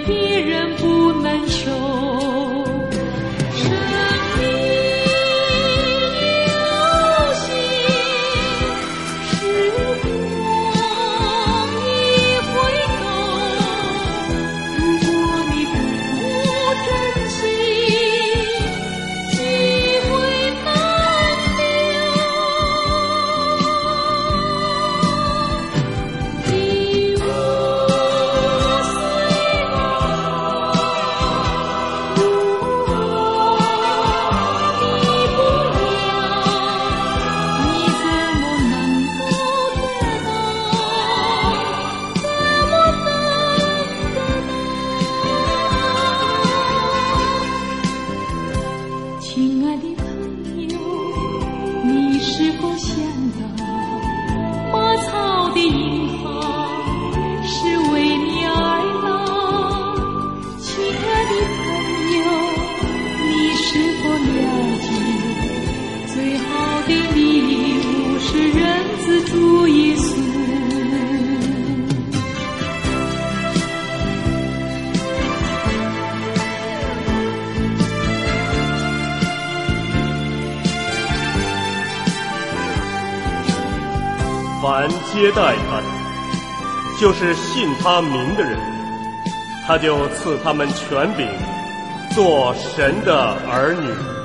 别人不能收。生命有限，时光已回头，如果你不珍惜，机会难留。一无虽好，如果你不要，你怎么能够得到？怎么能得到？亲爱的朋友，你是否想到，马槽的银行是为你而来？亲爱的朋友，你是否了解，最好的礼物是人子主耶稣？ 凡接待他的，就是信他名的人，他就赐他们权柄，做神的儿女。